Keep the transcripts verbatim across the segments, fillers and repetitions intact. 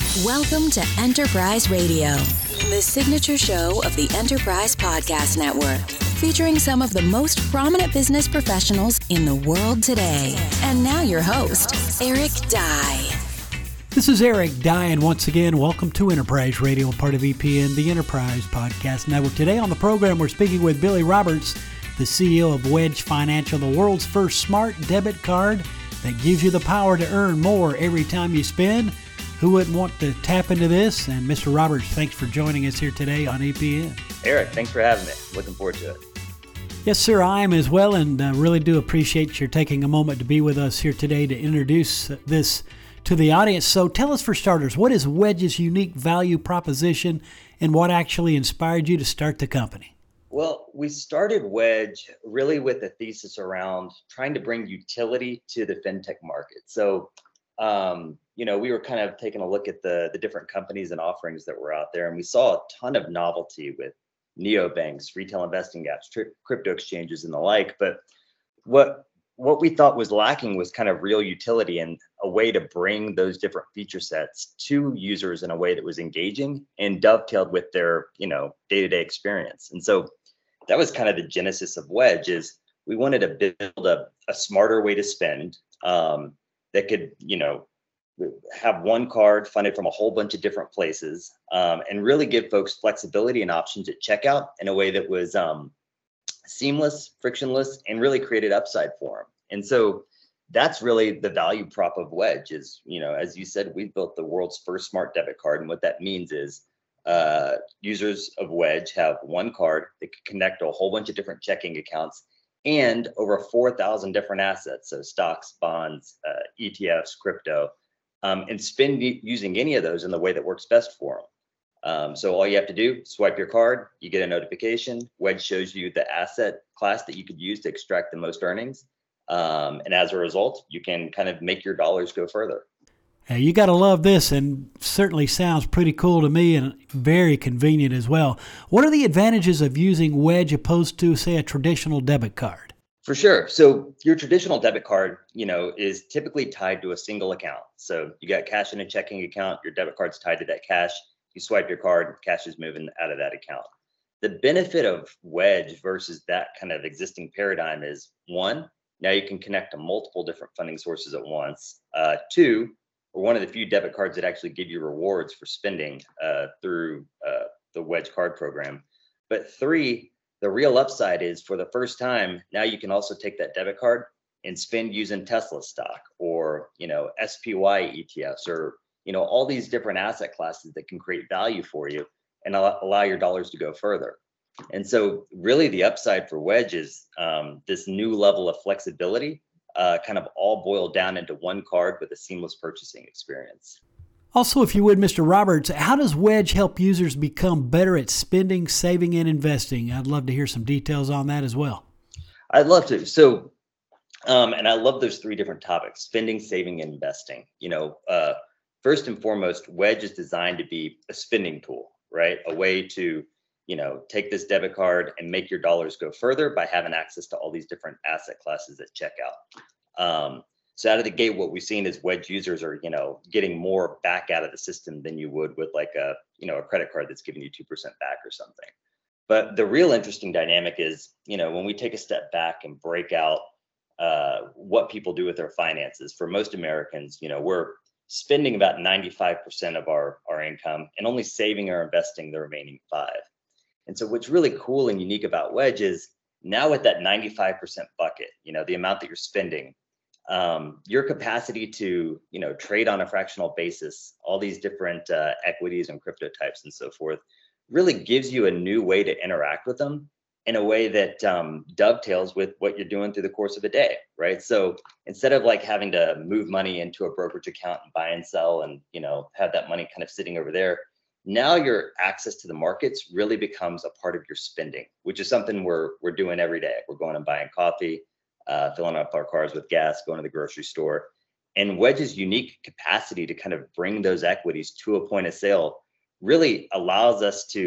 Welcome to Enterprise Radio, the signature show of the Enterprise Podcast Network, featuring some of the most prominent business professionals in the world today. And now your host, Eric Dye. This is Eric Dye, and once again, welcome to Enterprise Radio, part of E P N, the Enterprise Podcast Network. Today on the program, we're speaking with Billy Roberts, the C E O of Wedge Financial, the world's first smart debit card that gives you the power to earn more every time you spend. Who wouldn't want to tap into this? And Mister Roberts, thanks for joining us here today on E P N. Eric, thanks for having me. Looking forward to it. Yes, sir, I am as well, and uh, really do appreciate your taking a moment to be with us here today to introduce this to the audience. So tell us, for starters, what is Wedge's unique value proposition and what actually inspired you to start the company? Well, we started Wedge really with a thesis around trying to bring utility to the fintech market. So, um, you know, we were kind of taking a look at the, the different companies and offerings that were out there, and we saw a ton of novelty with neobanks, retail investing apps, tri- crypto exchanges, and the like. But what what we thought was lacking was kind of real utility and a way to bring those different feature sets to users in a way that was engaging and dovetailed with their, you know, day-to-day experience. And so that was kind of the genesis of Wedge. Is we wanted to build a, a smarter way to spend um, that could, you know, have one card funded from a whole bunch of different places, um, and really give folks flexibility and options at checkout in a way that was um, seamless, frictionless, and really created upside for them. And so that's really the value prop of Wedge is, you know, as you said, we built the world's first smart debit card. And what that means is uh, users of Wedge have one card that can connect to a whole bunch of different checking accounts and over four thousand different assets. So stocks, bonds, uh, E T Fs, crypto. Um, and spend using any of those in the way that works best for them. Um, so all you have to do, swipe your card, you get a notification. Wedge shows you the asset class that you could use to extract the most earnings. Um, and as a result, you can kind of make your dollars go further. Uh, you got to love this, and certainly sounds pretty cool to me and very convenient as well. What are the advantages of using Wedge opposed to, say, a traditional debit card? For sure. So your traditional debit card, you know, is typically tied to a single account. So you got cash in a checking account, your debit card's tied to that cash. You swipe your card, cash is moving out of that account. The benefit of Wedge versus that kind of existing paradigm is, one, now you can connect to multiple different funding sources at once. Uh, two, we're one of the few debit cards that actually give you rewards for spending uh, through uh, the Wedge card program. But three, the real upside is, for the first time, now you can also take that debit card and spend using Tesla stock or, you know, S P Y E T Fs or, you know, all these different asset classes that can create value for you and allow your dollars to go further. And so really the upside for Wedge is um, this new level of flexibility, uh, kind of all boiled down into one card with a seamless purchasing experience. Also, if you would, Mister Roberts, how does Wedge help users become better at spending, saving, and investing? I'd love to hear some details on that as well. I'd love to. So, um, and I love those three different topics: spending, saving, and investing. You know, uh, first and foremost, Wedge is designed to be a spending tool, right? A way to, you know, take this debit card and make your dollars go further by having access to all these different asset classes at checkout. Um, So out of the gate, what we've seen is Wedge users are, you know, getting more back out of the system than you would with like a, you know, a credit card that's giving you two percent back or something. But the real interesting dynamic is, you know, when we take a step back and break out uh, what people do with their finances, for most Americans, you know, we're spending about ninety-five percent of our, our income and only saving or investing the remaining five. And so what's really cool and unique about Wedge is now with that ninety-five percent bucket, you know, the amount that you're spending, Um, your capacity to, you know, trade on a fractional basis, all these different uh, equities and crypto types and so forth, really gives you a new way to interact with them in a way that um, dovetails with what you're doing through the course of a day, right? So instead of like having to move money into a brokerage account and buy and sell and, you know, have that money kind of sitting over there, now your access to the markets really becomes a part of your spending, which is something we're we're doing every day. We're going and buying coffee, Uh, filling up our cars with gas, going to the grocery store. And Wedge's unique capacity to kind of bring those equities to a point of sale really allows us to,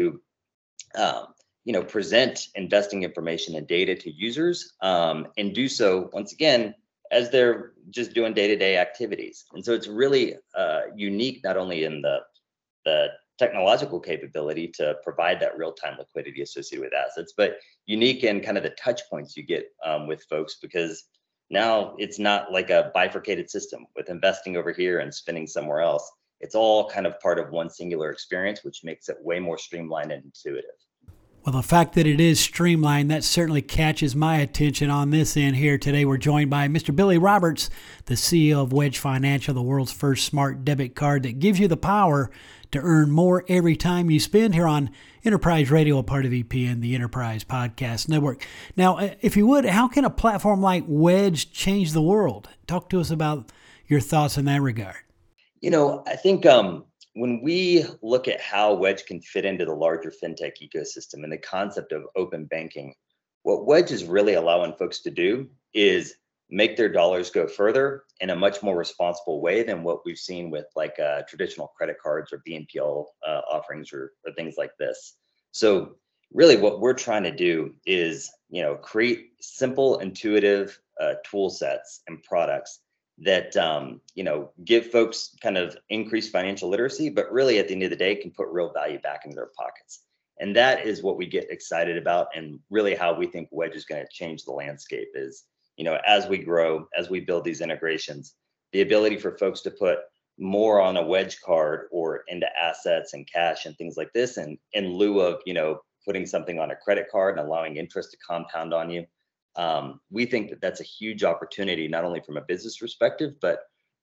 um, you know, present investing information and data to users um, and do so, once again, as they're just doing day-to-day activities. And so it's really uh, unique, not only in the the technological capability to provide that real-time liquidity associated with assets, but unique in kind of the touch points you get um, with folks, because now it's not like a bifurcated system with investing over here and spending somewhere else. It's all kind of part of one singular experience, which makes it way more streamlined and intuitive. Well, the fact that it is streamlined, that certainly catches my attention on this end here. Today, we're joined by Mister Billy Roberts, the C E O of Wedge Financial, the world's first smart debit card that gives you the power to earn more every time you spend, here on Enterprise Radio, a part of E P N, the Enterprise Podcast Network. Now, if you would, how can a platform like Wedge change the world? Talk to us about your thoughts in that regard. You know, I think um, when we look at how Wedge can fit into the larger fintech ecosystem and the concept of open banking, what Wedge is really allowing folks to do is make their dollars go further in a much more responsible way than what we've seen with like uh, traditional credit cards or B N P L uh, offerings or, or things like this. So really what we're trying to do is, you know, create simple, intuitive uh, tool sets and products that, um, you know, give folks kind of increased financial literacy, but really at the end of the day can put real value back into their pockets. And that is what we get excited about, and really how we think Wedge is going to change the landscape is, you know, as we grow, as we build these integrations, the ability for folks to put more on a Wedge card or into assets and cash and things like this, and in lieu of, you know, putting something on a credit card and allowing interest to compound on you. Um, we think that that's a huge opportunity, not only from a business perspective, but,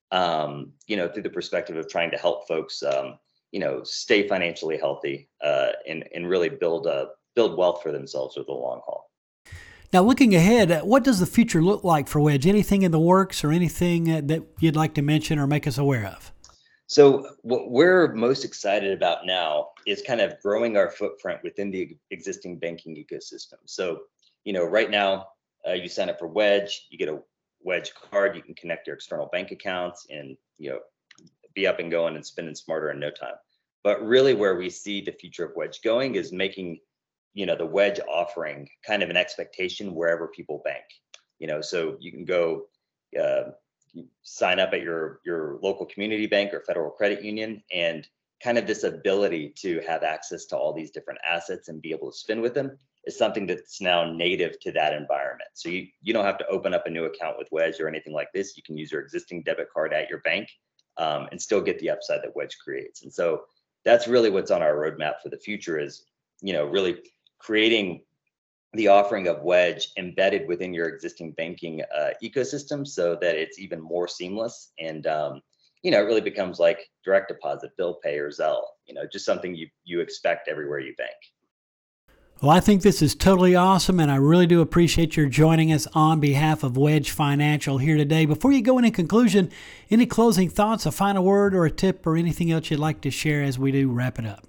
um, you know, through the perspective of trying to help folks, um, you know, stay financially healthy uh, and, and really build uh, build wealth for themselves over the long haul. Now, looking ahead, what does the future look like for Wedge? Anything in the works or anything that you'd like to mention or make us aware of? So what we're most excited about now is kind of growing our footprint within the existing banking ecosystem. So, you know, right now, uh, you sign up for Wedge, you get a Wedge card, you can connect your external bank accounts and, you know, be up and going and spending smarter in no time. But really where we see the future of Wedge going is making, you know, the Wedge offering kind of an expectation wherever people bank. You know, so you can go uh, sign up at your your local community bank or federal credit union, and kind of this ability to have access to all these different assets and be able to spend with them is something that's now native to that environment. So you, you don't have to open up a new account with Wedge or anything like this. You can use your existing debit card at your bank um, and still get the upside that Wedge creates. And so that's really what's on our roadmap for the future is, you know, really creating the offering of Wedge embedded within your existing banking uh, ecosystem so that it's even more seamless. And, um, you know, it really becomes like direct deposit, bill pay, or Zelle, you know, just something you, you expect everywhere you bank. Well, I think this is totally awesome, and I really do appreciate your joining us on behalf of Wedge Financial here today. Before you go in conclusion, any closing thoughts, a final word, or a tip, or anything else you'd like to share as we do wrap it up?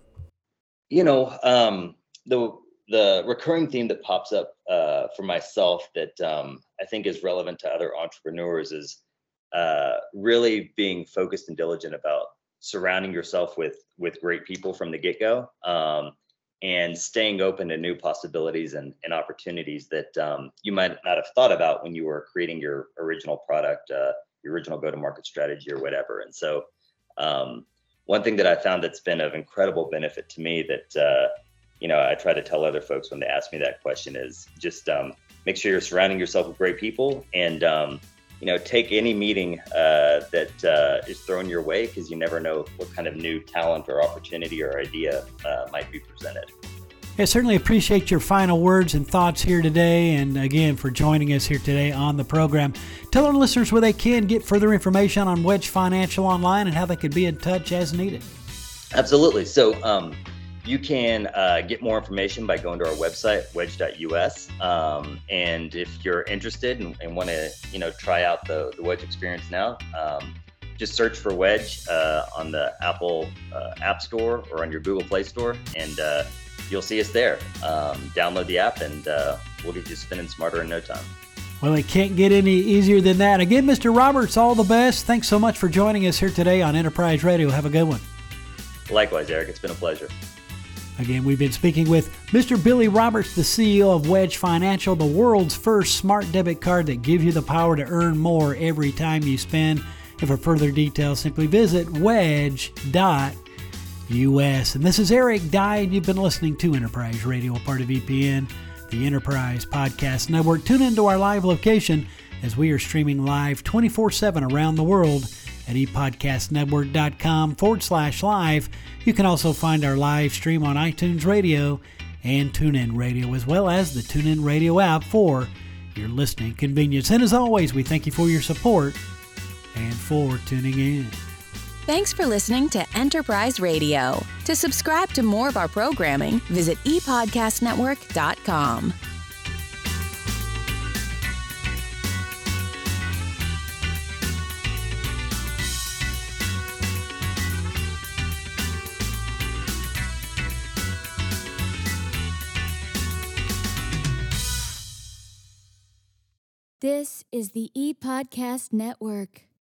You know, um, the the recurring theme that pops up uh, for myself that um, I think is relevant to other entrepreneurs is uh, really being focused and diligent about surrounding yourself with with great people from the get-go. Um, and staying open to new possibilities and, and opportunities that um, you might not have thought about when you were creating your original product, uh, your original go-to-market strategy or whatever. And so um, one thing that I found that's been of incredible benefit to me that, uh, you know, I try to tell other folks when they ask me that question is just um, make sure you're surrounding yourself with great people and, um, you know, take any meeting uh, that uh, is thrown your way, because you never know what kind of new talent or opportunity or idea uh, might be presented. I certainly appreciate your final words and thoughts here today, and again for joining us here today on the program. Tell our listeners where they can get further information on Wedge Financial online and how they could be in touch as needed. Absolutely. So um, you can uh, get more information by going to our website, wedge dot U S. Um, and if you're interested and, and want to, you know, try out the, the Wedge experience now, um, just search for Wedge uh, on the Apple uh, App Store or on your Google Play Store, and uh, you'll see us there. Um, download the app, and uh, we'll get you spinning smarter in no time. Well, it can't get any easier than that. Again, Mister Roberts, all the best. Thanks so much for joining us here today on Enterprise Radio. Have a good one. Likewise, Eric. It's been a pleasure. Again, we've been speaking with Mister Billy Roberts, the C E O of Wedge Financial, the world's first smart debit card that gives you the power to earn more every time you spend. And for further details, simply visit wedge dot U S. And this is Eric Dye, and you've been listening to Enterprise Radio, a part of E P N, the Enterprise Podcast Network. Tune into our live location as we are streaming live twenty-four seven around the world at epodcastnetwork.com forward slash live. You can also find our live stream on iTunes Radio and TuneIn Radio, as well as the TuneIn Radio app for your listening convenience. And as always, we thank you for your support and for tuning in. Thanks for listening to Enterprise Radio. To subscribe to more of our programming, visit e podcast network dot com. This is the ePodcast Network.